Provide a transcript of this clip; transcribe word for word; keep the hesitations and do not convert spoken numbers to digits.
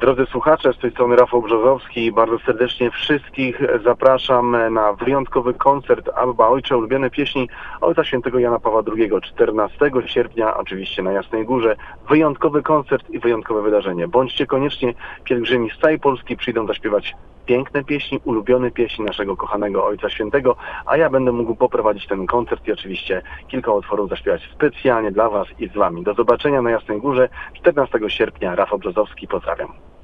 Drodzy słuchacze, z tej strony Rafał Brzozowski. Bardzo serdecznie wszystkich zapraszam na wyjątkowy koncert Abba Ojcze, ulubione pieśni Ojca Świętego Jana Pawła drugiego, czternastego sierpnia, oczywiście na Jasnej Górze. Wyjątkowy koncert i wyjątkowe wydarzenie. Bądźcie koniecznie, pielgrzymi z całej Polski przyjdą zaśpiewać piękne pieśni, ulubione pieśni naszego kochanego Ojca Świętego, a ja będę mógł poprowadzić ten koncert i oczywiście kilka utworów zaśpiewać specjalnie dla Was i z Wami. Do zobaczenia na Jasnej Górze czternastego sierpnia. Rafał Brzozowski, pozdrawiam.